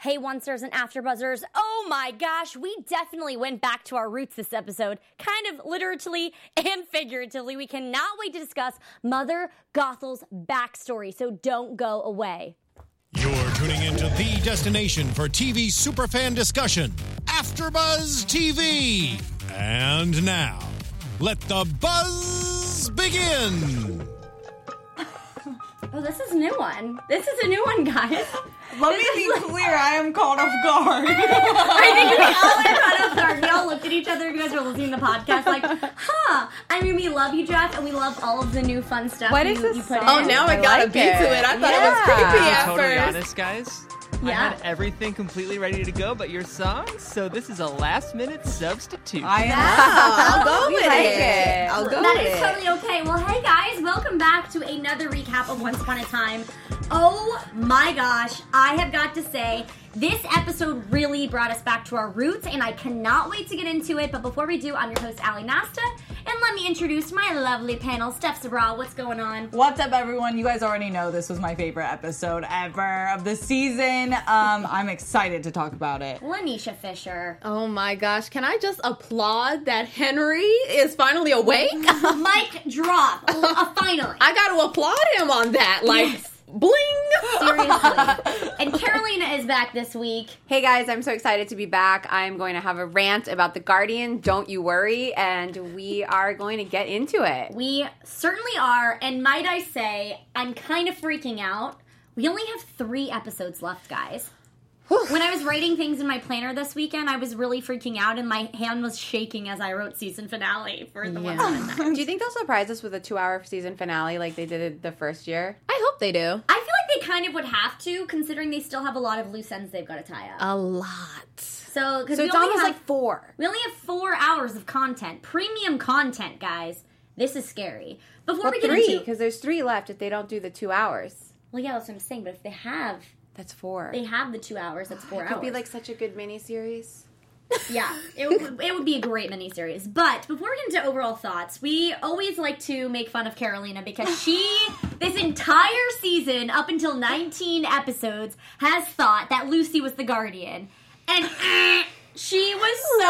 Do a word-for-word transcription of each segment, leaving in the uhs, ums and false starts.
Hey, Onesters and Afterbuzzers. Oh my gosh, we definitely went back to our roots this episode. Kind of literally and figuratively. We cannot wait to discuss Mother Gothel's backstory, so don't go away. You're tuning into the destination for T V superfan discussion, AfterBuzz T V. And now, let the buzz begin. Oh, this is a new one. This is a new one, guys. Let me be clear, I am caught off guard. I think we all are caught off guard. We all looked at each other. You guys were listening to the podcast like, huh. I mean, we love you, Jeff, and we love all of the new fun stuff what you, is this you put song? in. Oh, now I, I got like a beat it. to it. I thought yeah. it was creepy to at be totally first. honest, guys. Yeah. I had everything completely ready to go but your song, so this is a last-minute substitute. I am. I'll go with like it. it. I'll go that with is it. totally okay. Well, hey, guys. Welcome back to another recap of Once Upon a Time. Oh, my gosh. I have got to say, this episode really brought us back to our roots, and I cannot wait to get into it. But before we do, I'm your host, Ali Nasta, and let me introduce my lovely panel. Steph Sabra, what's going on? What's up, everyone? You guys already know this was my favorite episode ever of the season. Um, I'm excited to talk about it. Lanisha Fisher. Oh my gosh, can I just applaud that Henry is finally awake? Mic drop. Uh, finally. I got to applaud him on that. Like, yes. Bling! Seriously. And Carolina is back this week. Hey guys, I'm so excited to be back. I'm going to have a rant about The Guardian, don't you worry, and we are going to get into it. We certainly are, and might I say, I'm kind of freaking out. We only have three episodes left, guys. When I was writing things in my planner this weekend, I was really freaking out, and my hand was shaking as I wrote season finale for the Yeah. one. Do you think they'll surprise us with a two-hour season finale like they did the first year? I hope they do. I feel like they kind of would have to, considering they still have a lot of loose ends they've got to tie up. A lot. So, because So we it's only almost have, like four. we only have four hours of content, premium content, guys. This is scary. Before Well, we get three, into, because there's three left if they don't do the two hours. well, yeah, that's what I'm saying. But if they have, That's four. they have the two hours. That's four it hours. could be like such a good miniseries. Yeah, it would, it would be a great miniseries. But before we get into overall thoughts, we always like to make fun of Carolina because she, this entire season, up until nineteen episodes, has thought that Lucy was the Guardian. And eh, she was so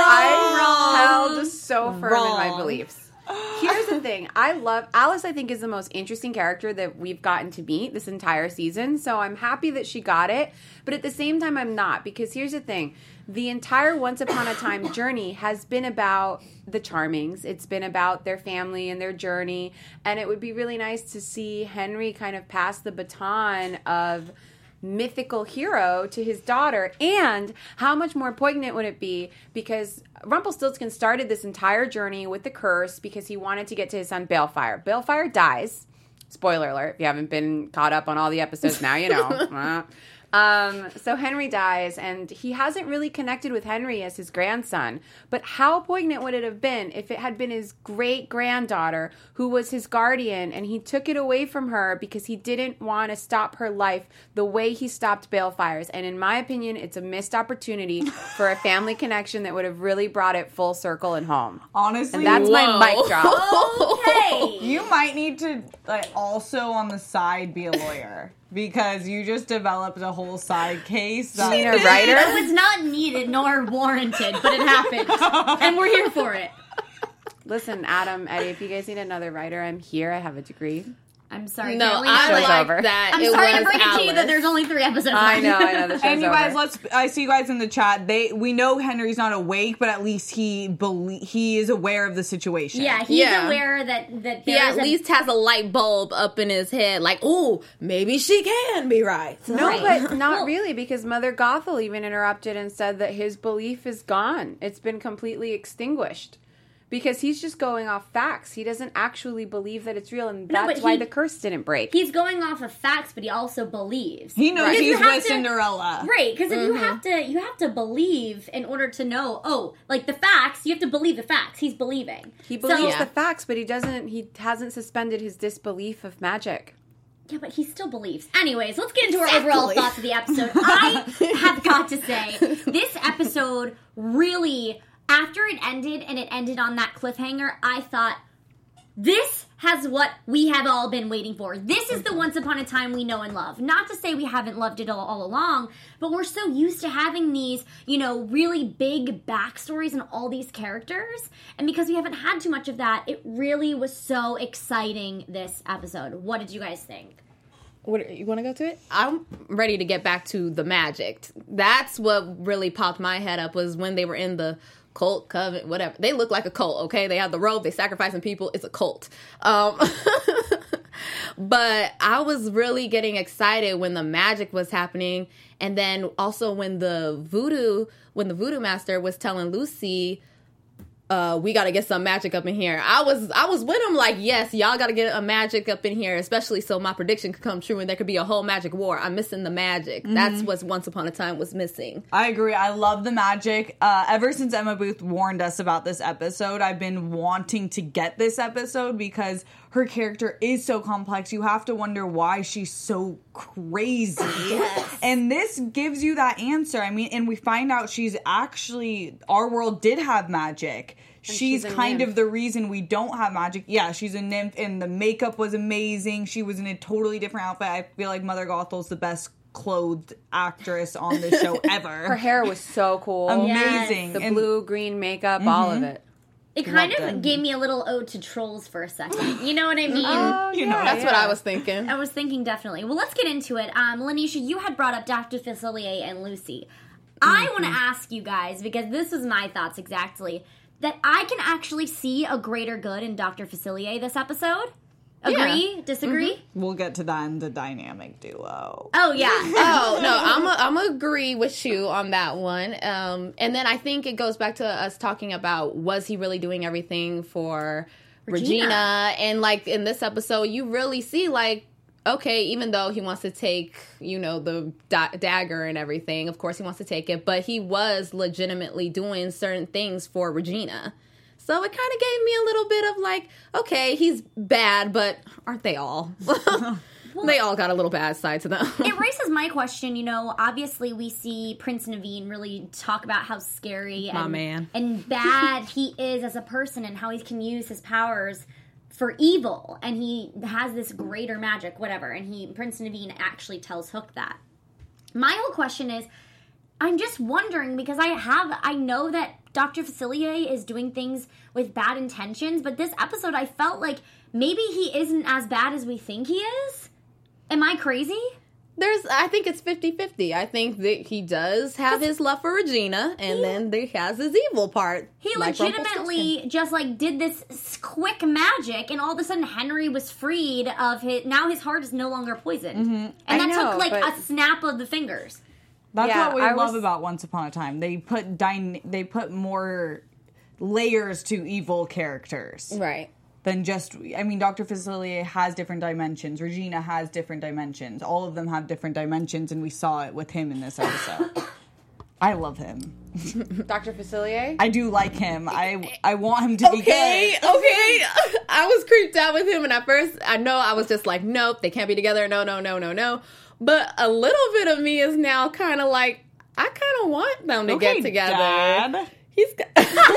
I wrong. held so firm Wrong. in my beliefs. Here's the thing. I love Alice. I think is the most interesting character that we've gotten to meet this entire season. So I'm happy that she got it. But at the same time, I'm not. Because here's the thing. The entire Once Upon a Time journey has been about the Charmings. It's been about their family and their journey. And it would be really nice to see Henry kind of pass the baton of mythical hero to his daughter. And how much more poignant would it be because Rumpelstiltskin started this entire journey with the curse because he wanted to get to his son Balefire. Balefire dies. Spoiler alert, if you haven't been caught up on all the episodes, now you know. Um, so Henry dies, and he hasn't really connected with Henry as his grandson. But how poignant would it have been if it had been his great-granddaughter who was his guardian, and he took it away from her because he didn't want to stop her life the way he stopped Balefire's. And in my opinion, it's a missed opportunity for a family connection that would have really brought it full circle and home. Honestly, And that's Whoa. my mic drop. Okay. you might need to like also on the side be a lawyer because you just developed a whole side case. That- Being a writer? It was not needed nor warranted, but it happened. And we're here for it. Listen, Adam, Eddie, if you guys need another writer, I'm here. I have a degree. I'm sorry, No, Carolina. I Show's like over. that. I'm it sorry was to break it to you that Alice. there's only three episodes I left. know, I know. The show's And you guys, over. let's. I see you guys in the chat. They, we know Henry's not awake, but at least he belie- he is aware of the situation. Yeah, he's Yeah. aware that that He there at is a, least has a light bulb up in his head, like, ooh, maybe she can be right. No, Right. but not Well- really, because Mother Gothel even interrupted and said that his belief is gone. It's been completely extinguished. Because he's just going off facts. He doesn't actually believe that it's real, and No, that's but why he- the curse didn't break. he's going off of facts, but he also believes. he knows Because you he's have with to- Cinderella. Right, because if you have to, you have to believe in order to know. Oh, like the facts, you have to believe the facts. He's believing. He believes So- Yeah. the facts, but he doesn't. He hasn't suspended his disbelief of magic. Yeah, but he still believes. Anyways, let's get into our overall thoughts of the episode. I have got to say, this episode really, after it ended and it ended on that cliffhanger, I thought, This has what we have all been waiting for. This is the Once Upon a Time we know and love. Not to say we haven't loved it all, all along, but we're so used to having these, you know, really big backstories and all these characters. And because we haven't had too much of that, it really was so exciting this episode. What did you guys think? What, you want to go to it? I'm ready to get back to the magic. That's what really popped my head up, was when they were in the cult, covenant, whatever. They look like a cult, okay? They have the robe, they sacrificing people. It's a cult. Um, but I was really getting excited when the magic was happening. And then also when the voodoo, when the voodoo master was telling Lucy, uh, we got to get some magic up in here. I was I was with him like, yes, y'all got to get a magic up in here, especially so my prediction could come true and there could be a whole magic war. I'm missing the magic. Mm-hmm. That's what Once Upon a Time was missing. I agree. I love the magic. Uh, ever since Emma Booth warned us about this episode, I've been wanting to get this episode because her character is so complex. You have to wonder why she's so crazy. Yes. And this gives you that answer. I mean, and we find out she's actually, our world did have magic. She's, she's kind nymph. of the reason we don't have magic. Yeah, she's a nymph, and the makeup was amazing. She was in a totally different outfit. I feel like Mother Gothel's the best clothed actress on the show ever. Her hair was so cool. Amazing. Yes. The and, blue, green makeup, mm-hmm. all of it. It kind Loved of it. gave me a little ode to Trolls for a second. You know what I mean? Oh, You yeah, know, That's yeah. what I was thinking. I was thinking definitely. Well, let's get into it. Um, Lanisha, you had brought up Doctor Facilier and Lucy. I Mm-hmm. want to ask you guys, because this was my thoughts exactly, that I can actually see a greater good in Doctor Facilier this episode. Agree? Yeah. Disagree? We'll get to that in the dynamic duo. Oh, yeah. Oh no, I'm a, I'm agree with you on that one. Um, and then I think it goes back to us talking about, was he really doing everything for Regina? Regina. And like in this episode, you really see like, okay, even though he wants to take, you know, the da- dagger and everything, of course he wants to take it, but he was legitimately doing certain things for Regina. So it kind of gave me a little bit of like, okay, he's bad, but aren't they all? They all got a little bad side to them. It raises my question, you know, obviously we see Prince Naveen really talk about how scary My and, man. and bad he is as a person and how he can use his powers for evil, and he has this greater magic, whatever, and he Prince Naveen actually tells Hook that. My whole question is, I'm just wondering, because I have, I know that Doctor Facilier is doing things with bad intentions, but this episode I felt like maybe he isn't as bad as we think he is. Am I crazy? There's, I think it's fifty-fifty. I think that he does have his love for Regina, and He- then he has his evil part. He like legitimately just like did this s- quick magic, and all of a sudden Henry was freed of his. Now his heart is no longer poisoned, and I that know, took like but- a snap of the fingers. That's Yeah, what we I love was- about Once Upon a Time. They put dyna- they put more layers to evil characters Right. than just. I mean, Doctor Facilier has different dimensions. Regina has different dimensions. All of them have different dimensions, and we saw it with him in this episode. I love him. Doctor Facilier? I do like him. I I want him to be Okay, good. okay. I was creeped out with him, and at first, I know I was just like, nope, they can't be together. No, no, no, no, no. But a little bit of me is now kind of like, I kind of want them to Okay, get together. Dad. He's got-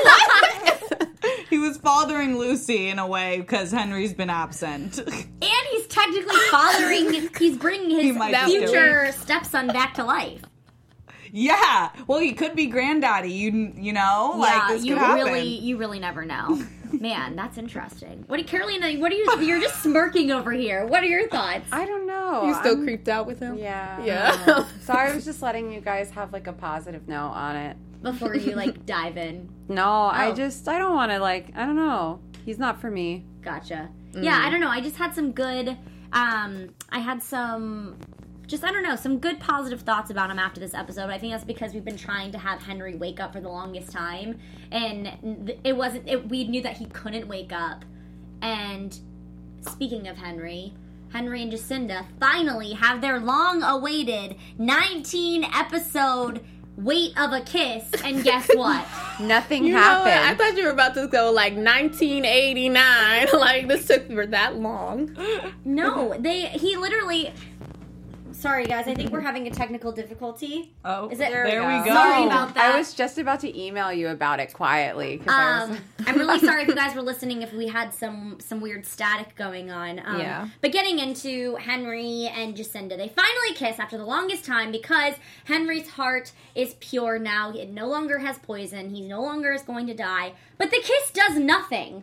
He was fathering Lucy in a way because Henry's been absent. And he's technically fathering. He's bringing He his might be future stepson back to life. Yeah. Well, he could be granddaddy. You you know, like yeah, this you could happen. really, you really never know. Man, that's interesting. What, Carolina? What are you? You're just smirking over here. What are your thoughts? I don't know. You still I'm- creeped out with him? Yeah. Yeah. So I was just letting you guys have like a positive note on it. Before you like dive in. No, I Oh. just, I don't want to like, I don't know. He's not for me. Gotcha. Yeah, I don't know. I just had some good. Um, I had some. Just, I don't know, some good positive thoughts about him after this episode. I think that's because we've been trying to have Henry wake up for the longest time. And it wasn't, it, we knew that he couldn't wake up. And speaking of Henry, Henry and Jacinda finally have their long awaited nineteen episode wait of a kiss. And guess what? Nothing You know what? I happened. thought you were about to go like nineteen eighty-nine. Like this took for that long. No, they, he literally. Sorry, guys. I think we're having a technical difficulty. Oh, Is it- there, There we we go. go. Sorry about that. I was just about to email you about it quietly. 'cause I was- Um, I'm really sorry if you guys were listening if we had some some weird static going on. Um, Yeah. But getting into Henry and Jacinda, they finally kiss after the longest time because Henry's heart is pure now. It no longer has poison. He no longer is going to die. But the kiss does nothing.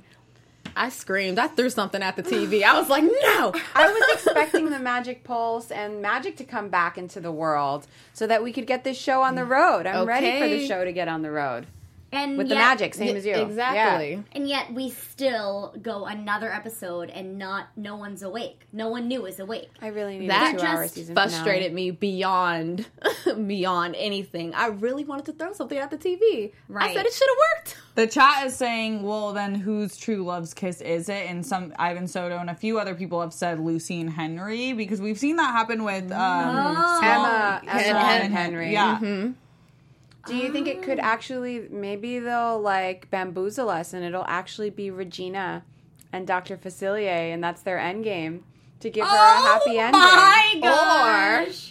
I screamed. I threw something at the T V. I was like, no. I was expecting the magic pulse and magic to come back into the world so that we could get this show on the road. I'm ready for the Okay. show to get on the road. And With the yet- magic, same as you. Exactly. Yeah. And yet we still go another episode and not no one's awake. No one new is awake. I really need That a two-hour just season Frustrated finale. me beyond beyond anything. I really wanted to throw something at the T V. I Right. said it should have worked. The chat is saying, well, then whose true love's kiss is it? And some Ivan Soto and a few other people have said Lucy and Henry because we've seen that happen with um, Oh. Emma, Swan Emma and and Henry. Yeah. Mm-hmm. Do you think it could actually, maybe they'll like bamboozle us and it'll actually be Regina and Doctor Facilier and that's their end game to give her a happy ending? Oh my gosh!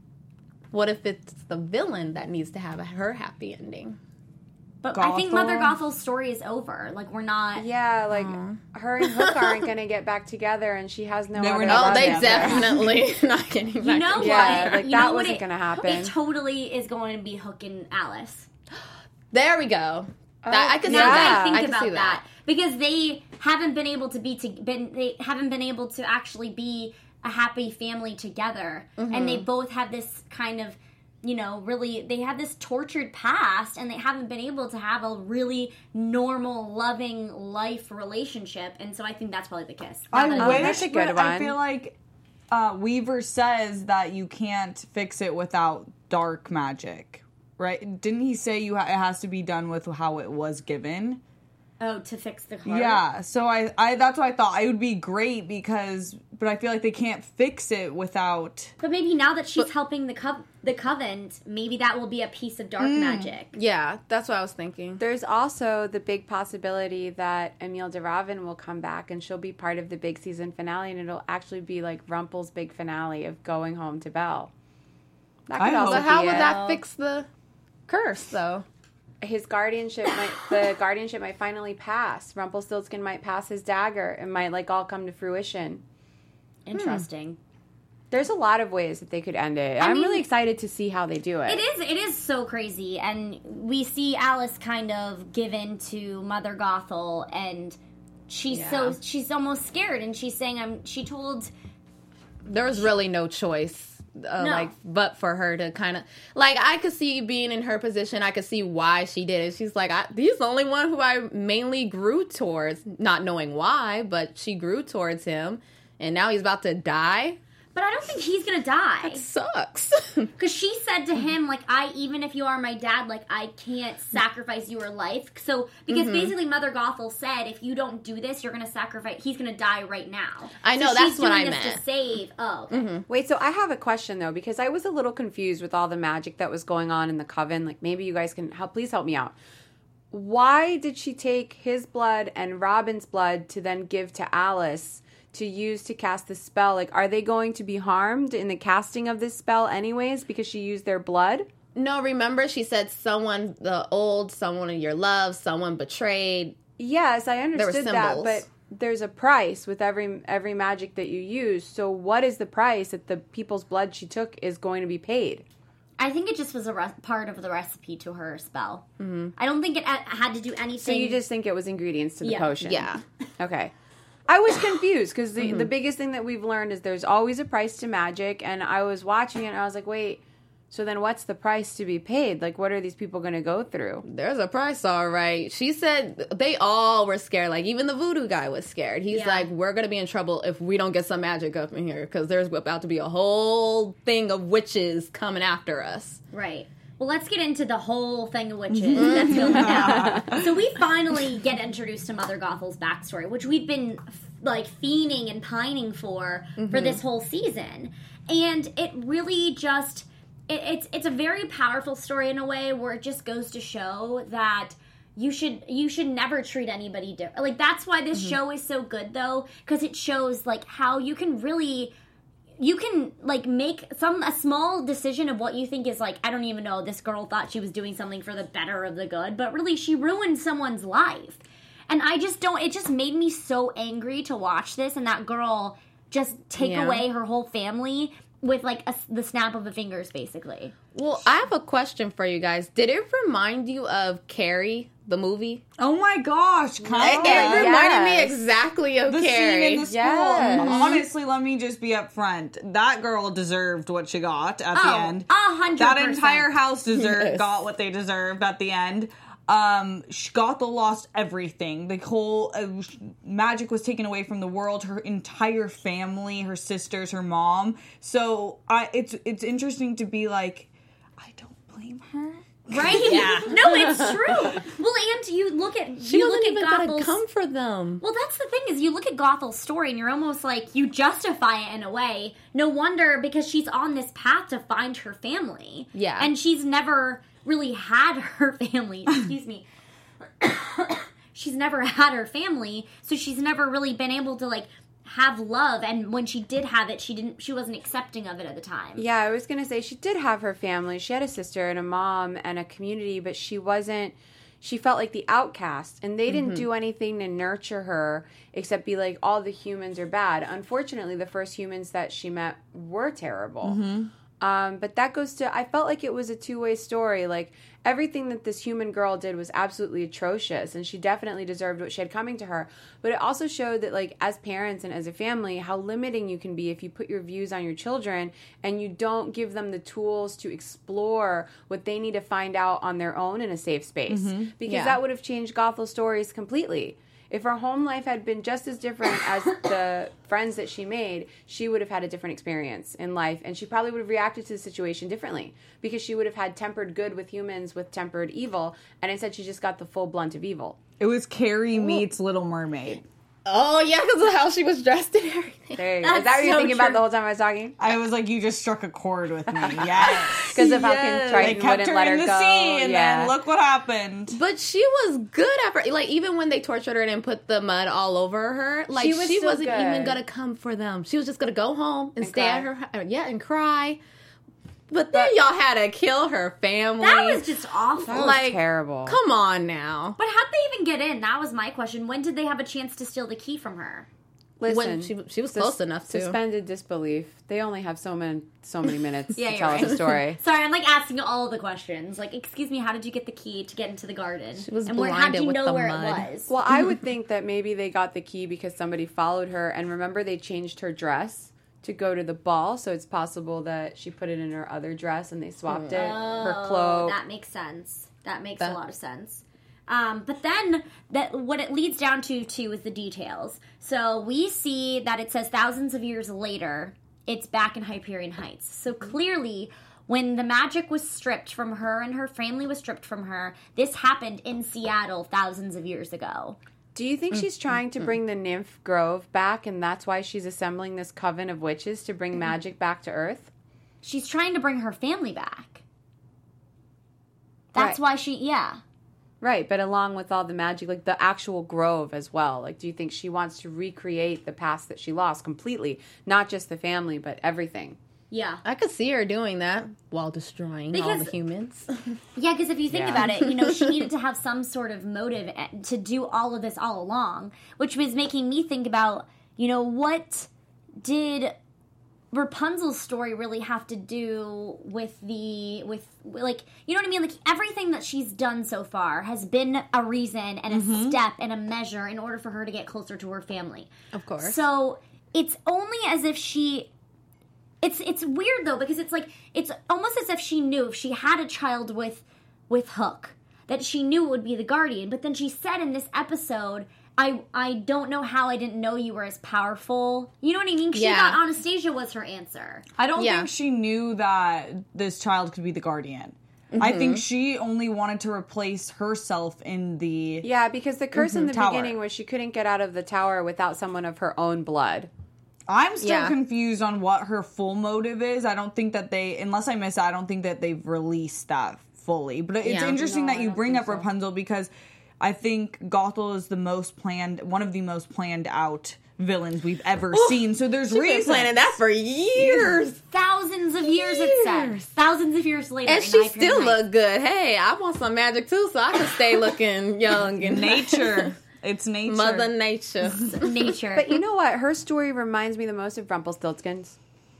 What if it's the villain that needs to have a, her happy ending? But I think Gothel? Mother Gothel's story is over. Like we're not. Yeah, like her and Hook aren't going to get back together and she has no They were other not Oh, love they out there. definitely not getting back. You know together. Yeah, what? like, you that know what wasn't it- gonna happen. It totally is going to be Hook and Alice. There we go. That, I can see Now Yeah. that that. I think I can about see that. because they haven't been able to be to been they haven't been able to actually be a happy family together, Mm-hmm. and they both have this kind of, you know, really they have this tortured past, and they haven't been able to have a really normal, loving life relationship, and so I think that's probably the kiss. Now that I it's- wish, that's a good but I one. feel like uh, Weaver says that you can't fix it without dark magic, right? Didn't he say you ha- it has to be done with how it was given? oh, to fix the heart. Yeah, so I, I that's what I thought. It would be great because, but I feel like they can't fix it without. But maybe now that she's helping the co- the Covenant, maybe that will be a piece of dark magic. Yeah, that's what I was thinking. There's also the big possibility that Emile de Ravin will come back and she'll be part of the big season finale, and it'll actually be like Rumpel's big finale of going home to Belle. That I could also hope- So how be would it. that fix the curse, though? His guardianship might the guardianship might finally pass. Rumpelstiltskin might pass his dagger. It might like all come to fruition. Interesting. There's a lot of ways that they could end it. I I'm mean- really excited to see how they do it. It is. It is so crazy, and we see Alice kind of given to Mother Gothel, and she's so she's almost scared, and she's saying, "I'm." She told, There's really no choice. Uh, No. Like, but for her to kind of like, I could see being in her position. I could see why she did it. She's like, I, he's the only one who I mainly grew towards, not knowing why, but she grew towards him, and now he's about to die. but I don't think he's gonna die Sucks. because she said to him, like, "I even if you are my dad, like, I can't sacrifice your life." So because basically Mother Gothel said, "If you don't do this, you're gonna sacrifice. He's gonna die right now." I know, So that's she's what doing I this meant. to save. Oh, okay. Wait, so I have a question though, because I was a little confused with all the magic that was going on in the coven. Like, maybe you guys can help. Please help me out. Why did she take his blood and Robin's blood to then give to Alice to use to cast the spell? Like, are they going to be harmed in the casting of this spell anyways because she used their blood? No, remember she said someone, the old, someone in your love, someone betrayed. Yes, I were understood that, symbols. but there's a price with every every magic that you use. So what is the price that the people's blood she took is going to be paid? I think it just was a re- part of the recipe to her spell. Mm-hmm. I don't think it a- had to do anything. So you just think it was ingredients to the Yeah. potion? Yeah. Okay. I was confused because the, Mm-hmm. the biggest thing that we've learned is there's always a price to magic, and I was watching it and I was like, wait, so then what's the price to be paid? Like, what are these people going to go through? There's a price, all right. She said they all were scared. Like, even the voodoo guy was scared. He's Yeah. like, we're going to be in trouble if we don't get some magic up in here because there's about to be a whole thing of witches coming after us. Right. Well, let's get into the whole thing of witches that's going down. So we finally get introduced to Mother Gothel's backstory, which we've been like fiending and pining for for this whole season, and it really just it, it's it's a very powerful story in a way where it just goes to show that you should you should never treat anybody different. Like, that's why this show is so good, though, because it shows like how you can really you can like make some a small decision of what you think is like, I don't even know, this girl thought she was doing something for the better of the good, but really she ruined someone's life. And I just don't, it just made me so angry to watch this and that girl just take Yeah. away her whole family with like a, the snap of the fingers, basically. Well, I have a question for you guys. Did it remind you of Carrie, the movie? Oh my gosh, kind It, it reminded me Yes. exactly of the Carrie. scene in the school. Yes. Honestly, let me just be upfront. That girl deserved what she got at the Oh, end. a hundred That percent. entire house deserved Yes. got what they deserved at the end. Um, she Gothel lost everything. The whole uh, magic was taken away from the world. Her entire family, her sisters, her mom. So I, it's it's interesting to be like, I don't blame her. Right? Yeah. No, it's true. Well, and you look at She you wasn't look even at gonna Gothel's come for them. Well, that's the thing is you look at Gothel's story and you're almost like, you justify it in a way. No wonder, because she's on this path to find her family. Yeah. And she's never really had her family. Excuse me. She's never had her family, so she's never really been able to, like, have love. And when she did have it, she didn't. She wasn't accepting of it at the time. Yeah, I was going to say she did have her family. She had a sister and a mom and a community, but she wasn't, she felt like the outcast. And they didn't do anything to nurture her except be like, all the humans are bad. Unfortunately, the first humans that she met were terrible. Um, but that goes to, I felt like it was a two-way story. Like, everything that this human girl did was absolutely atrocious, and she definitely deserved what she had coming to her. But it also showed that, like, as parents and as a family, how limiting you can be if you put your views on your children and you don't give them the tools to explore what they need to find out on their own in a safe space. Because Yeah. that would have changed Gothel's stories completely. If her home life had been just as different as the friends that she made, she would have had a different experience in life, and she probably would have reacted to the situation differently because she would have had tempered good with humans with tempered evil, and instead she just got the full blunt of evil. It was Carrie meets Little Mermaid. Oh, yeah, because of how she was dressed and everything. There you go. That's Is that what you're so thinking about true. the whole time I was talking? I was like, you just struck a chord with me. Yes. Because of how Yes. contrite They and kept wouldn't her let her in the go. sea, and yeah. then look what happened. But she was good at first. Like, even when they tortured her and put the mud all over her, like, She she, was still wasn't good. even going to come for them. She was just going to go home and, And stay cry. at her hou- yeah, and cry. But then y'all had to kill her family. That was just awful. That was like, terrible. Come on now. But how'd they even get in? That was my question. When did they have a chance to steal the key from her? Listen, When she- she was close enough to. Suspended disbelief. They only have so many so many minutes Yeah, to you're tell us right. a story. Sorry, I'm like asking all the questions. Like, excuse me, how did you get the key to get into the garden? She was and where, how'd blinded you with know the where mud. it was? Well, I would think that maybe they got the key because somebody followed her, and remember they changed her dress to go to the ball, so it's possible that she put it in her other dress and they swapped it. Her Oh, cloak. that makes sense. That makes That- a lot of sense. Um, but then that what it leads down to too is the details. So we see that it says thousands of years later, it's back in Hyperion Heights. So clearly, when the magic was stripped from her and her family was stripped from her, this happened in Seattle thousands of years ago. Do you think she's trying to bring the nymph grove back, and that's why she's assembling this coven of witches to bring magic back to Earth? She's trying to bring her family back. That's Right. why she, yeah. Right, but along with all the magic, like the actual grove as well. Like, do you think she wants to recreate the past that she lost completely? Not just the family, but everything. Yeah. I could see her doing that while destroying all Because- the humans. Yeah, because if you think Yeah. about it, you know, she needed to have some sort of motive to do all of this all along, which was making me think about, you know, what did Rapunzel's story really have to do with the, with, like, you know what I mean? Like, everything that she's done so far has been a reason and a step and a measure in order for her to get closer to her family. Of course. So it's only as if she... It's it's weird though because it's like it's almost as if she knew if she had a child with with Hook that she knew it would be the Guardian. But then she said in this episode, "I I don't know how I didn't know you were as powerful." You know what I mean? She Yeah. thought Anastasia was her answer. I don't Yeah. think she knew that this child could be the guardian. I think she only wanted to replace herself in the... Yeah, because the curse in the Tower. beginning was she couldn't get out of the tower without someone of her own blood. I'm still Yeah. confused on what her full motive is. I don't think that they, unless I miss it, I don't think that they've released that fully. But it's Yeah. interesting No, that I you don't bring think up so. Rapunzel because I think Gothel is the most planned, one of the most planned out villains we've ever seen. So there's She's been reasons. planning that for years. Thousands of years, it said. Thousands of years later. And in she Hyperion still Heights. look good. Hey, I want some magic too, so I can stay looking young and Nature. It's nature. Mother Nature. nature. But you know what? Her story reminds me the most of Rumpelstiltskin's.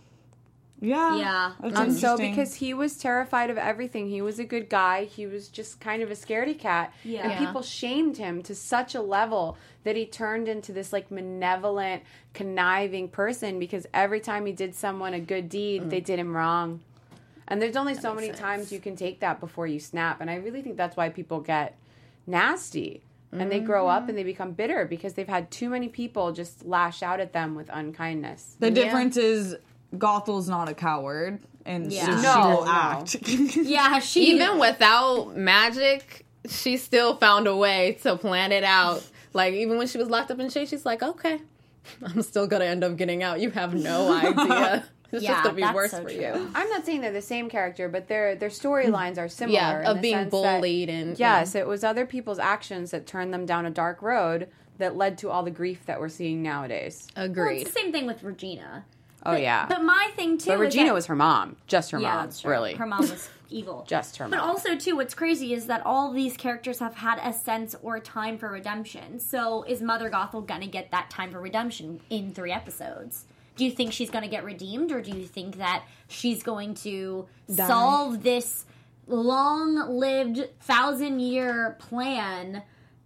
Yeah. Yeah. That's Um, so interesting. because he was terrified of everything. He was a good guy. He was just kind of a scaredy cat. Yeah. And Yeah. people shamed him to such a level that he turned into this like malevolent, conniving person because every time he did someone a good deed, Mm. they did him wrong. And there's only so many times you can take that before you snap. And I really think that's why people get nasty. And they grow Mm-hmm. up and they become bitter because they've had too many people just lash out at them with unkindness. the difference is Gothel's not a coward. And Yeah. so she No, will no. act. yeah, she Even without magic, she still found a way to plan it out. Like, even when she was locked up in shade, she's like, okay, I'm still going to end up getting out. You have no idea. It's Yeah, just going to be that's worse so for true. you. I'm not saying they're the same character, but their their storylines are similar. Yeah, in of the being sense that- bullied and- yes, it was other people's actions that turned them down a dark road that led to all the grief that we're seeing nowadays. Well, Agreed. it's the same thing with Regina. Oh But- yeah, But my thing too. but is Regina that- was her mom, just her Yeah, mom, that's true. really, Her mom was evil. just her But mom. also, too, what's crazy is that all these characters have had a sense or a time for redemption. So is Mother Gothel going to get that time for redemption in three episodes? Do you think she's going to get redeemed, or do you think that she's going to solve this long-lived, thousand-year plan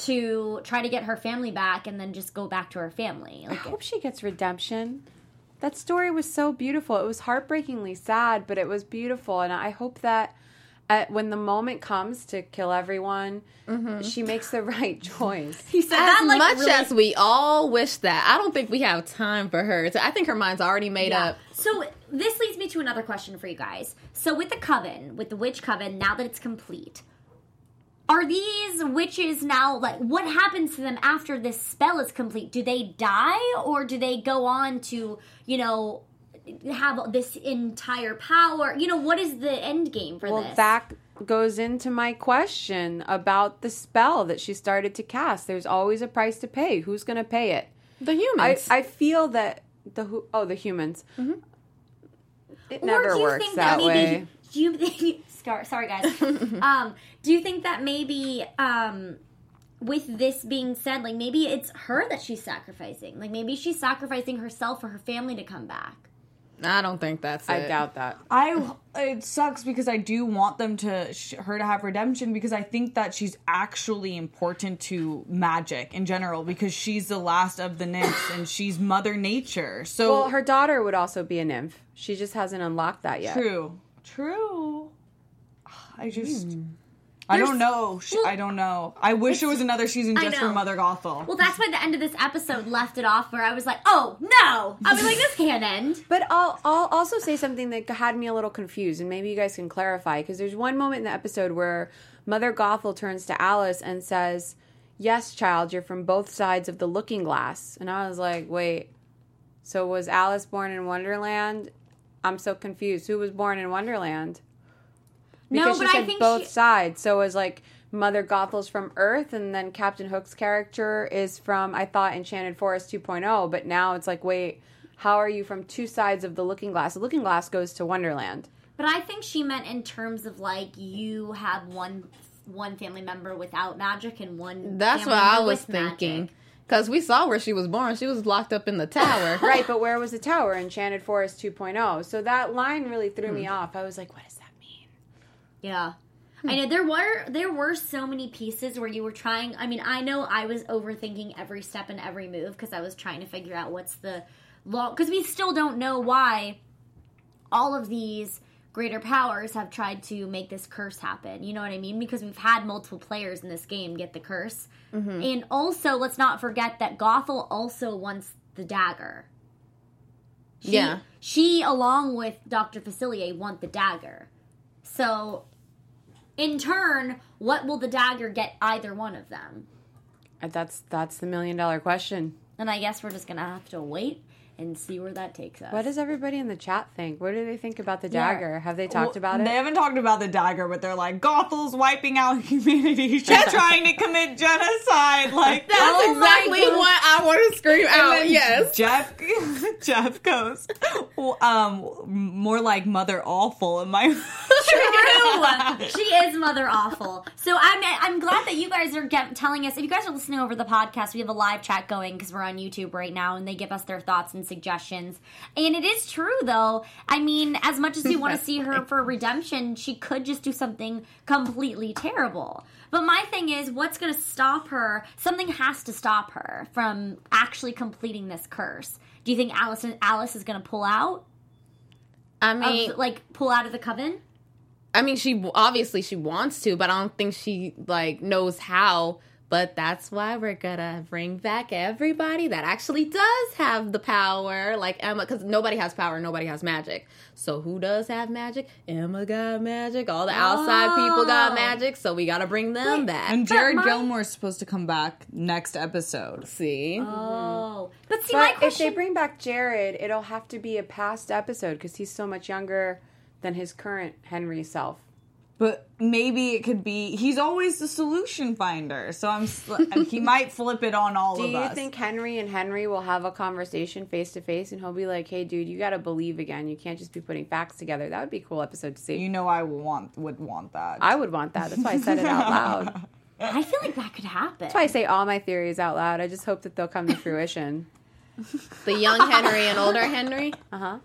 to try to get her family back and then just go back to her family? I Like, hope she gets redemption. That story was so beautiful. It was heartbreakingly sad, but it was beautiful, and I hope that uh, when the moment comes to kill everyone, she makes the right choice. he said As that like much really as we all wish that, I don't think we have time for her. I think her mind's already made Yeah. up. So this leads me to another question for you guys. So with the coven, with the witch coven, now that it's complete, are these witches now, like, what happens to them after this spell is complete? Do they die, or do they go on to, you know, have this entire power? You know, what is the end game for Well, this? that goes into my question about the spell that she started to cast. There's always a price to pay. Who's going to pay it? The I, humans. I feel that the who oh the humans. It Or never do you works think that maybe, way. Do you think? Sorry, sorry guys. um, do you think that maybe, um, with this being said, like maybe it's her that she's sacrificing? Like maybe she's sacrificing herself for her family to come back. I don't think that's it. I doubt that. I it sucks because I do want them to sh- her to have redemption because I think that she's actually important to magic in general because she's the last of the nymphs and she's Mother Nature. So Well, her daughter would also be a nymph. She just hasn't unlocked that yet. true, true. I just. I don't know. Sh- I don't know. I wish there was another season I just for know. Mother Gothel. Well, that's why the end of this episode left it off where I was like, oh, no! I was like, this can't end. But I'll I'll also say something that had me a little confused, and maybe you guys can clarify, because there's one moment in the episode where Mother Gothel turns to Alice and says, "Yes, child, you're from both sides of the looking glass." And I was like, wait, so was Alice born in Wonderland? I'm so confused. Who was born in Wonderland? No, Because but she I said think both she- sides. So it was like Mother Gothel's from Earth, and then Captain Hook's character is from, I thought, Enchanted Forest two point oh, but now it's like, wait, how are you from two sides of the looking glass? The looking glass goes to Wonderland. But I think she meant in terms of like you have one one family member without magic and one. That's family what I member was with thinking. magic. Because we saw where she was born. She was locked up in the tower. Right, but where was the tower? Enchanted Forest two point oh. So that line really threw me off. I was like, what does that mean? Yeah. I know there were there were so many pieces where you were trying. I mean, I know I was overthinking every step and every move because I was trying to figure out what's the law. Because we still don't know why all of these greater powers have tried to make this curse happen. You know what I mean? Because we've had multiple players in this game get the curse, and also let's not forget that Gothel also wants the dagger. She, Yeah. she along with Doctor Facilier want the dagger. So. In turn, what will the dagger get either one of them? Uh, That's that's the million dollar question. And I guess we're just gonna have to wait and see where that takes us. What does everybody in the chat think? What do they think about the Yeah. dagger? Have they talked Well, about it? They haven't talked about the dagger, but they're like, Gothel's wiping out humanity. She's trying to commit genocide. Like, That's Oh my exactly God. what I want to scream And out. then Yes. Jeff Jeff goes, well, um, more like Mother Awful. In my True. She is Mother Awful. So I'm I'm glad that you guys are get, telling us. If you guys are listening over the podcast, we have a live chat going because we're on YouTube right now, and they give us their thoughts and suggestions. And it is true, though. I mean, as much as we want to see her for redemption, she could just do something completely terrible. But my thing is, what's going to stop her? Something has to stop her from actually completing this curse. Do you think Alice Alice is going to pull out? I mean, Of, like pull out of the coven? I mean, she obviously she wants to, but I don't think she like knows how. But that's why we're gonna bring back everybody that actually does have the power, like Emma, because nobody has power, nobody has magic. So who does have magic? Emma got magic. All the outside people got magic. So we gotta bring them back. and Jared my- Gilmore's supposed to come back next episode. See, Oh, but see, my But if question. they bring back Jared, it'll have to be a past episode because he's so much younger than his current Henry self. But maybe it could be, he's always the solution finder. So I'm, sl- he might flip it on all Do of you us. think Henry and Henry will have a conversation face to face and he'll be like, hey, dude, you got to believe again. You can't just be putting facts together. That would be a cool episode to see. You know I would want, would want that. I would want that. That's why I said it out loud. That's I feel like that could happen. why I say all my theories out loud. I just hope that they'll come to fruition. the young Henry and older Henry. Uh-huh.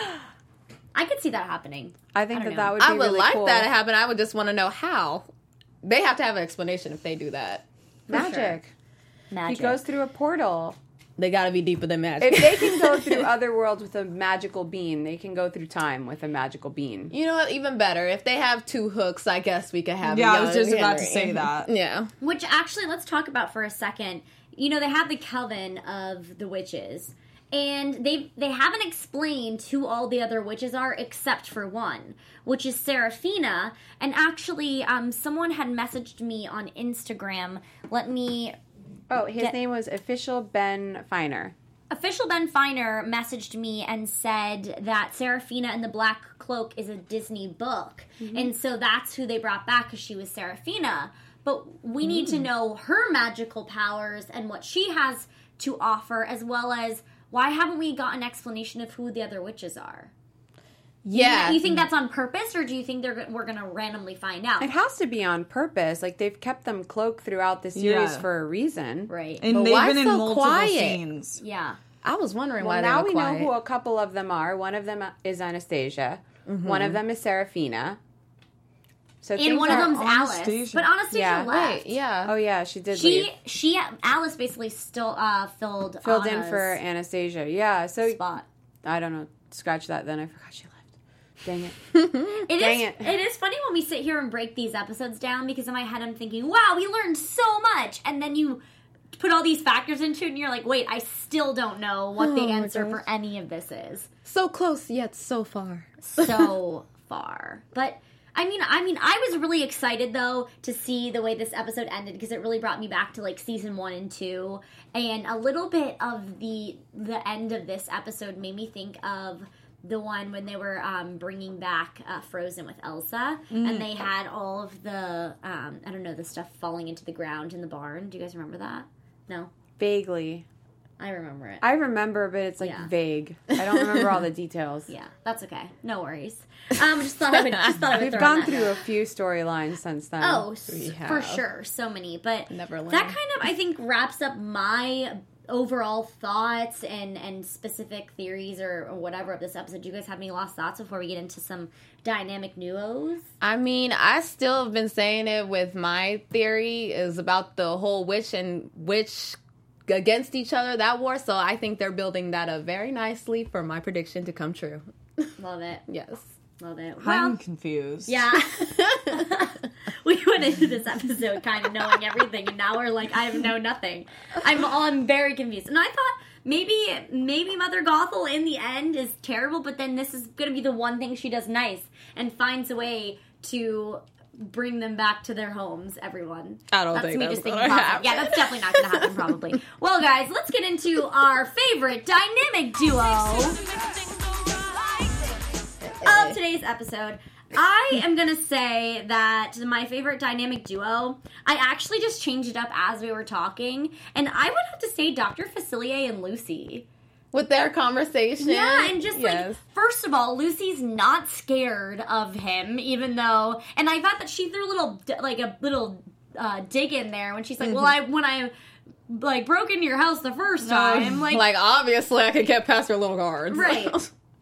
I could see that happening. I think I don't that know. that would be I would really like cool. that to happen. I would just want to know how. They have to have an explanation if they do that. Magic. Magic. He goes through a portal. They got to be deeper than magic. If they can go through other worlds with a magical bean, they can go through time with a magical bean. You know what? Even better. If they have two hooks, I guess we could have. Yeah, I young was just about to Henry. say that. Yeah. Which actually, let's talk about for a second. You know, they have the coven of the witches, and they they haven't explained who all the other witches are except for one, which is Seraphina. And actually, um, someone had messaged me on Instagram. Let me. Oh, his Get- name was Official Ben Finer. Official Ben Finer messaged me and said that Seraphina and the Black Cloak is a Disney book. And so that's who they brought back because she was Seraphina. But we need to know her magical powers and what she has to offer, as well as why haven't we got an explanation of who the other witches are? Yeah. You think that's on purpose, or do you think they're we're going to randomly find out? It has to be on purpose. Like, they've kept them cloaked throughout the series Yeah. for a reason. Right. And But they've why been in so multiple quiet? scenes. Yeah. I was wondering Well, why now they were we quiet. know who a couple of them are. One of them is Anastasia. One of them is Seraphina. So And things one of are- them's Alice. Anastasia. But Anastasia Yeah. left. Wait, yeah. Oh, yeah, she did She, leave. she, Alice basically still uh, filled Filled in Anna's for Anastasia. Yeah, so spot. I don't know. Scratch that then. I forgot she left. Dang it. It Dang is, it. it is funny when we sit here and break these episodes down because in my head I'm thinking, wow, we learned so much. And then you put all these factors into it and you're like, wait, I still don't know what the Oh my answer gosh. for any of this is. So close yet so far. So far. But I mean, I mean, I was really excited though to see the way this episode ended because it really brought me back to like season one and two, and a little bit of the the end of this episode made me think of the one when they were um, bringing back uh, Frozen with Elsa, and they had all of the um, I don't know the stuff falling into the ground in the barn. Do you guys remember that? No, Vaguely. I remember it. I remember, but it's like Yeah. vague. I don't remember all the details. yeah, that's okay. No worries. Um, just thought I would just thought I would We've throw gone that through out. a few storylines since then. Oh, s- We for have. sure, so many. But Neverland. that kind of, I think, wraps up my overall thoughts and and specific theories or, or whatever of this episode. Do you guys have any last thoughts before we get into some dynamic duos? I mean, I still have been saying it with my theory is about the whole witch and witch against each other, that war. So I think they're building that up very nicely for my prediction to come true. Love it. Yes. Love it. I'm Well, confused. yeah. We went into this episode kind of knowing everything, and now we're like, I know nothing. I'm I'm very confused. And I thought maybe maybe Mother Gothel in the end is terrible, but then this is going to be the one thing she does nice and finds a way to bring them back to their homes, everyone. I don't that's think me that's just thinking gonna possible. happen. Yeah, that's definitely not going to happen, probably. Well, guys, let's get into our favorite dynamic duo of today's episode. I am going to say that my favorite dynamic duo, I actually just changed it up as we were talking, and I would have to say Doctor Facilier and Lucy. With their conversation. Yeah, and just yes. like, first of all, Lucy's not scared of him, even though, and I thought that she threw a little, like a little uh, dig in there when she's like, well, I, when I, like, broke into your house the first time, like, Like, obviously I could get past your little guards. right.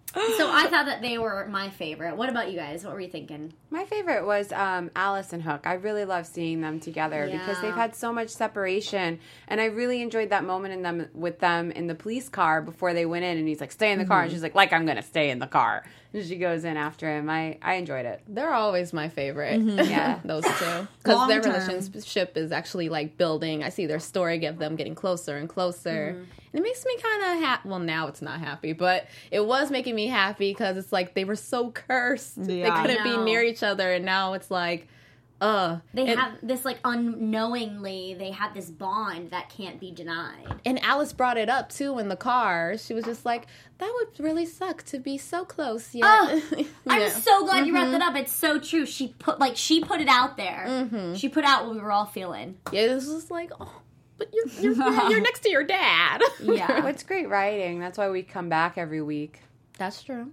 So I thought that they were my favorite. What about you guys? What were you thinking? My favorite was um, Alice and Hook. I really love seeing them together Yeah. because they've had so much separation, and I really enjoyed that moment in them with them in the police car before they went in. And he's like, "Stay in the car," and she's like, "Like I'm gonna stay in the car," and she goes in after him. I I enjoyed it. They're always my favorite. Yeah. Those two. Because their Long-term. relationship is actually like building. I see their story of them getting closer and closer. Mm-hmm. And it makes me kind of happy. Well, now it's not happy, but it was making me happy because it's like they were so cursed. They Yeah. couldn't I be know. near each other. And now it's like, uh. They and, have this, like, unknowingly, they have this bond that can't be denied. and Alice brought it up too in the car. She was just like, that would really suck to be so close yet. Oh, I'm Yeah. so glad you brought that up. It's so true. She put, like, she put it out there. Mm-hmm. She put out what we were all feeling. Yeah, it was just like, oh, but you're, you're, you're, you're next to your dad. Yeah. What's great writing. That's why we come back every week. That's true.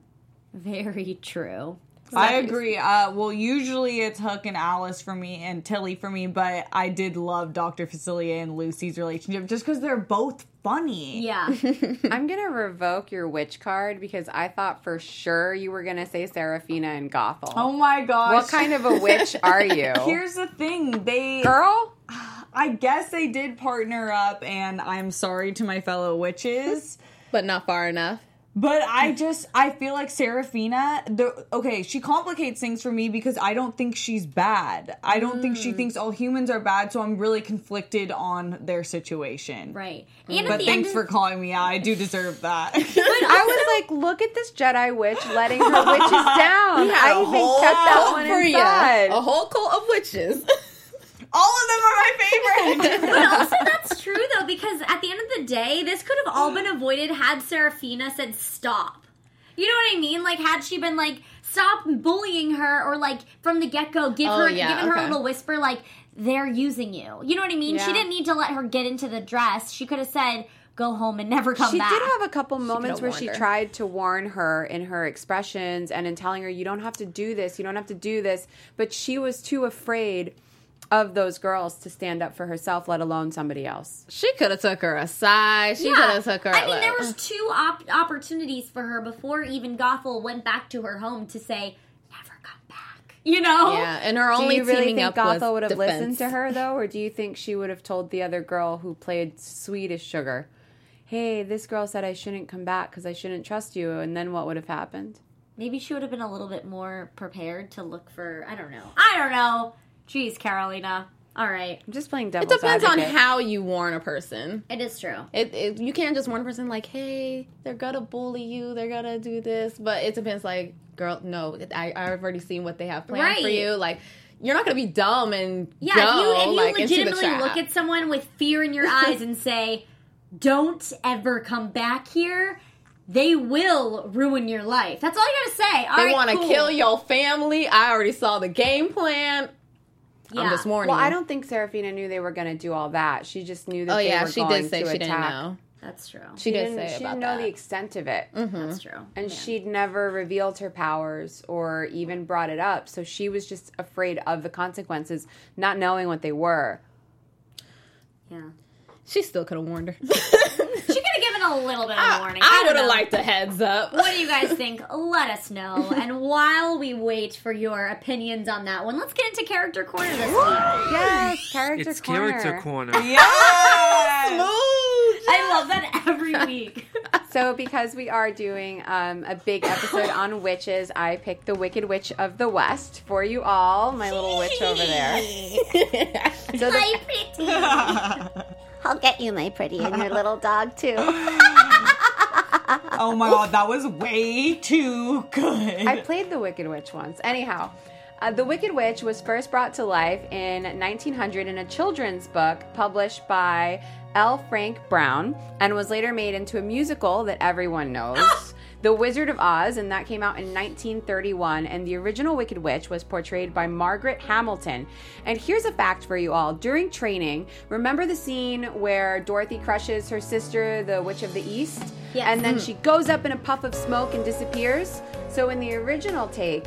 Very true. I agree. Uh, well, usually it's Hook and Alice for me and Tilly for me, but I did love Doctor Facilier and Lucy's relationship just because they're both funny. Yeah. I'm gonna revoke your witch card because I thought for sure you were gonna say Serafina and Gothel. Oh my gosh. What kind of a witch are you? Here's the thing. They Girl? I guess they did partner up, and I'm sorry to my fellow witches. But not far enough. But I just, I feel like Serafina, the, okay, she complicates things for me because I don't think she's bad. I don't think she thinks all humans are bad, so I'm really conflicted on their situation. Right. And at But the thanks end for of, calling me out. I do deserve that. I was like, look at this Jedi witch letting her witches down. I even kept that cult one for you. inside. A whole cult of witches. All of them are my favorite. But also that's true though, because at the end of the day, this could have all been avoided had Serafina said stop. You know what I mean? Like, had she been like, stop bullying her, or like from the get go, give Oh, her, yeah, giving her a okay. little whisper, like they're using you. You know what I mean? Yeah. She didn't need to let her get into the dress. She could have said, go home and never come She back. did have a couple moments have where warned she her. tried to warn her in her expressions and in telling her, you don't have to do this, you don't have to do this. But she was too afraid of those girls to stand up for herself, let alone somebody else. She could have took her aside. She Yeah. could have took her. I mean, there was two op- opportunities for her before even Gothel went back to her home to say, never come back. You know? Yeah, and her Do only you really teaming think up was Gothel would have defense. listened to her, though? Or do you think she would have told the other girl who played Swedish Sugar, hey, this girl said I shouldn't come back because I shouldn't trust you, and then what would have happened? Maybe she would have been a little bit more prepared to look for, I don't know. I don't know. Jeez, Carolina. All right. I'm just playing It devil's depends advocate. on how you warn a person. It is true. It, it you can't just warn a person like, hey, they're gonna bully you, they're gonna do this. But it depends. Like, girl, no, I I've already seen what they have planned for Right. you. Like, you're not gonna be dumb and Yeah, go if you, if you like into the legitimately trap. look at someone with fear in your eyes and say, don't ever come back here, they will ruin your life. That's all you gotta say. All they right, want to cool. kill your family. I already saw the game plan. Yeah. I'm just warning Well, you. I don't think Serafina knew they were going to do all that. She just knew that Oh they yeah, were she going did say to she attack. didn't know. That's true. She, did didn't, say she about didn't know that. the extent of it. That's true. And Yeah. she'd never revealed her powers or even brought it up. So she was just afraid of the consequences, not knowing what they were. Yeah. She still could have warned her. She could have given a little bit of I, warning. I don't would have know. liked a heads up. What do you guys think? Let us know. And while we wait for your opinions on that one, let's get into Character Corner this week. Yes, character It's corner. character corner. Yes! I love that every week. So because we are doing um, a big episode on witches, I picked the Wicked Witch of the West for you all, my little witch over there. So the, My pretty. I'll get you, my pretty, and your little dog, too. Oh my god, that was way too good. I played the Wicked Witch once. Anyhow, Uh, the Wicked Witch was first brought to life in nineteen hundred in a children's book published by L. Frank Brown and was later made into a musical that everyone knows, The Wizard of Oz, and that came out in nineteen thirty-one, and the original Wicked Witch was portrayed by Margaret Hamilton. And here's a fact for you all. During training, remember the scene where Dorothy crushes her sister, the Witch of the East? Yes. And then she goes up in a puff of smoke and disappears? So in the original take,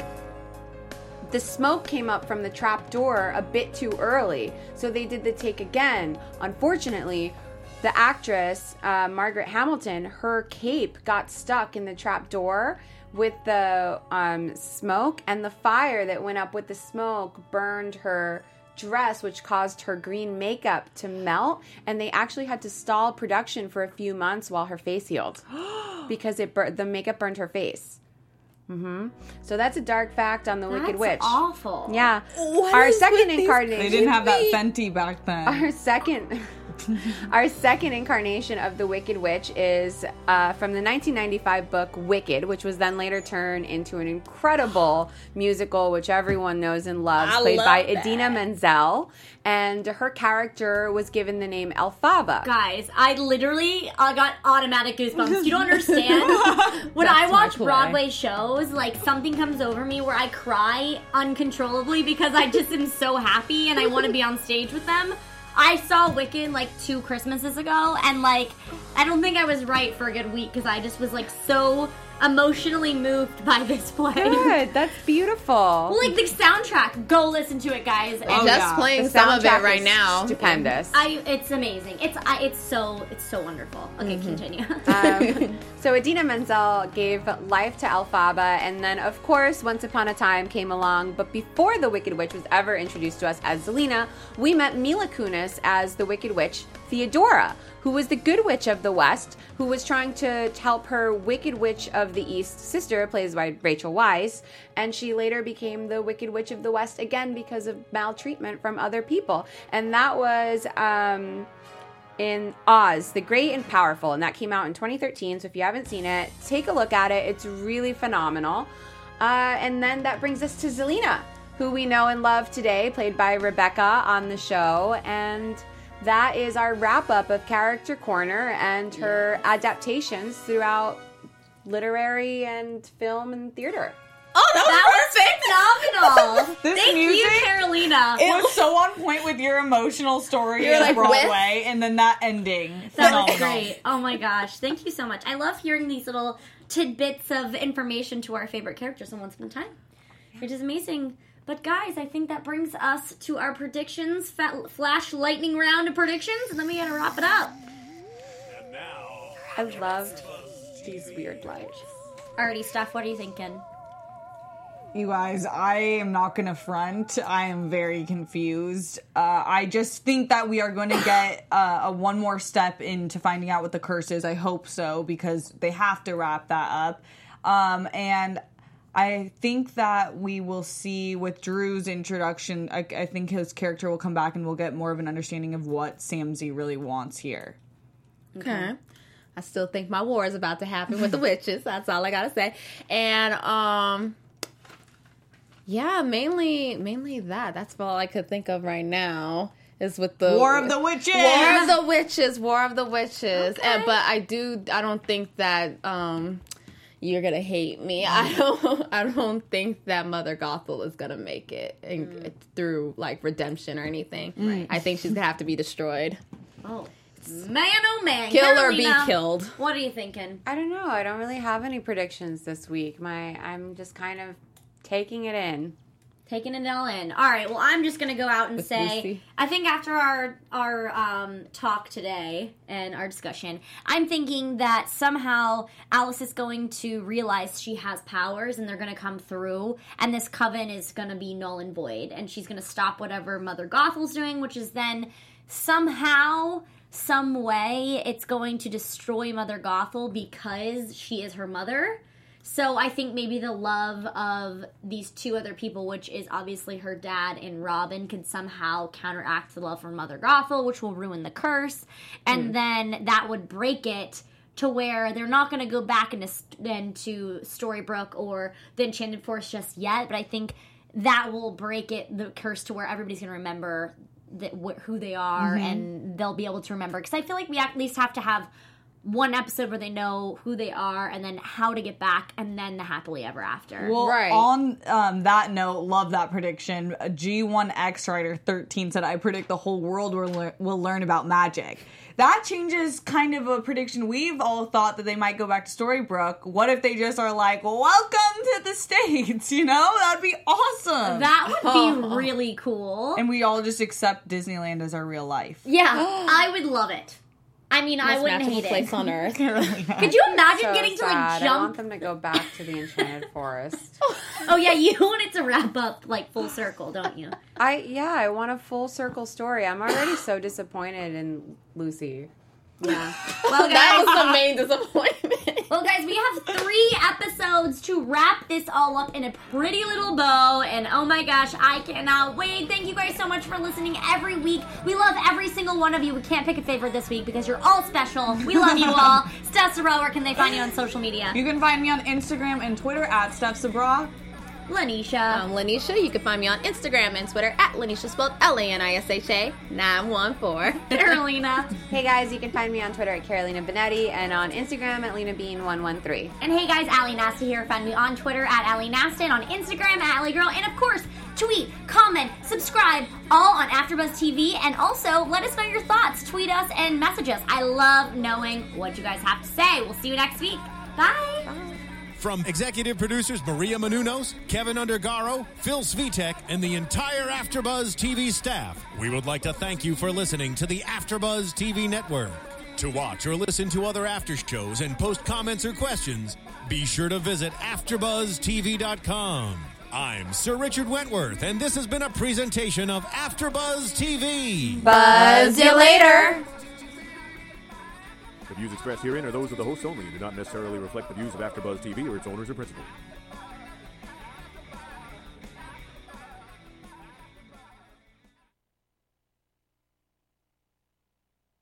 the smoke came up from the trap door a bit too early, so they did the take again. Unfortunately, the actress, uh, Margaret Hamilton, her cape got stuck in the trap door with the um, smoke, and the fire that went up with the smoke burned her dress, which caused her green makeup to melt, and they actually had to stall production for a few months while her face healed because it bur- the makeup burned her face. Mm-hmm. So that's a dark fact on the That's Wicked Witch. awful. Yeah. What Our is second with these- incarnation. They didn't have that Fenty back then. Our second. Our second incarnation of the Wicked Witch is uh, from the nineteen ninety-five book Wicked, which was then later turned into an incredible musical, which everyone knows and loves, I played love by that. Idina Menzel. And her character was given the name Elphaba. Guys, I literally uh, got automatic goosebumps. You don't understand. When That's I my watch play. Broadway shows, like something comes over me where I cry uncontrollably because I just am so happy and I want to be on stage with them. I saw Wicked like two Christmases ago, and like I don't think I was right for a good week because I just was like so emotionally moved by this play. Good. That's beautiful. Well, like the soundtrack, go listen to it, guys. And Oh, just yeah. playing The some of it soundtrack right is now. Stupendous. I, it's amazing. It's I, it's so it's so wonderful. Okay, continue. Um, so Idina Menzel gave life to Elphaba, and then, of course, Once Upon a Time came along. But before the Wicked Witch was ever introduced to us as Zelina, we met Mila Kunis as the Wicked Witch Theodora, who was the Good Witch of the West, who was trying to help her Wicked Witch of the East sister, played by Rachel Weisz, and she later became the Wicked Witch of the West again because of maltreatment from other people. And that was um, in Oz, the Great and Powerful, and that came out in twenty thirteen. So if you haven't seen it, take a look at it. It's really phenomenal. Uh, and then that brings us to Zelina, who we know and love today, played by Rebecca on the show. And that is our wrap-up of Character Corner and her adaptations throughout literary and film and theater. Oh, that That was phenomenal. This Thank music- you, Carolina. It was so on point with your emotional story You're of like, Broadway, and then that ending. That was Phenomenal. great. Oh my gosh. Thank you so much. I love hearing these little tidbits of information to our favorite characters in Once Upon a Time, which is amazing. But guys, I think that brings us to our predictions, fa- flash lightning round of predictions, and then we gotta wrap it up. I loved these weird lights. Alrighty, Steph, what are you thinking? You guys, I am not going to front. I am very confused. Uh, I just think that we are going to get uh, a one more step into finding out what the curse is. I hope so, because they have to wrap that up. Um, and I think that we will see with Drew's introduction, I, I think his character will come back and we'll get more of an understanding of what Samsey really wants here. Okay. I still think my war is about to happen with the witches. That's all I gotta say. And um yeah, mainly mainly that. That's all I could think of right now. Is with the War of the Witches! War of the Witches, War of the Witches. And, but I do I don't think that um you're gonna hate me. I don't. I don't think that Mother Gothel is gonna make it in, Mm. through like redemption or anything. Right. I think she's gonna have to be destroyed. Oh, man, oh man. Kill or be Carolina, killed. What are you thinking? I don't know. I don't really have any predictions this week. My I'm just kind of taking it in. Taking it all in. All right. Well, I'm just gonna go out and With say, Lucy. I think after our our um, talk today and our discussion, I'm thinking that somehow Alice is going to realize she has powers and they're gonna come through, and this coven is gonna be null and void, and she's gonna stop whatever Mother Gothel's doing, which is then somehow, some way, it's going to destroy Mother Gothel because she is her mother. So I think maybe the love of these two other people, which is obviously her dad and Robin, could somehow counteract the love for Mother Gothel, which will ruin the curse. And mm. then that would break it to where they're not going to go back into, into Storybrooke or the Enchanted Forest just yet. But I think that will break it, the curse to where everybody's going to remember that, wh- who they are, Mm-hmm. and they'll be able to remember. Because I feel like we at least have to have one episode where they know who they are and then how to get back, and then the happily ever after. Well, Right. on um, that note, love that prediction. G one X Writer thirteen said, I predict the whole world will, lear- will learn about magic. That changes kind of a prediction. We've all thought that they might go back to Storybrooke. What if they just are like, welcome to the States, you know? That'd be awesome. That would be really cool. and we all just accept Disneyland as our real life. Yeah, I would love it. I mean, I Most wouldn't magical hate it. place on earth. Could you imagine So getting to like sad. I want jump? them to go back to the Enchanted Forest. Oh yeah, you want it to wrap up like full circle, don't you? I yeah, I want a full circle story. I'm already so disappointed in Lucy. Yeah. Well, That guys. was the main disappointment. Well, guys, we have three episodes to wrap this all up in a pretty little bow, and oh my gosh, I cannot wait. Thank you guys so much for listening every week. We love every single one of you. We can't pick a favorite this week because you're all special. We love you all. Steph Sabra, where can they find you on social media? You can find me on Instagram and Twitter at Steph Sabra. Lanisha. I'm Lanisha. You can find me on Instagram and Twitter at Lanisha, spelled L A N I S H A nine one four. Carolina. Hey guys, you can find me on Twitter at Carolina Benetti and on Instagram at Lena Bean one one three. And hey guys, Allie Nasta here. Find me on Twitter at Allie Nasta and on Instagram at Allie Girl. And of course, tweet, comment, subscribe, all on AfterBuzz T V. And also, let us know your thoughts. Tweet us and message us. I love knowing what you guys have to say. We'll see you next week. Bye. Bye. From executive producers Maria Menounos, Kevin Undergaro, Phil Svitek, and the entire AfterBuzz T V staff, we would like to thank you for listening to the AfterBuzz T V network. To watch or listen to other after shows and post comments or questions, be sure to visit after buzz T V dot com. I'm Sir Richard Wentworth, and this has been a presentation of AfterBuzz T V. Buzz you later. The views expressed herein are those of the hosts only and do not necessarily reflect the views of AfterBuzz T V or its owners or principals.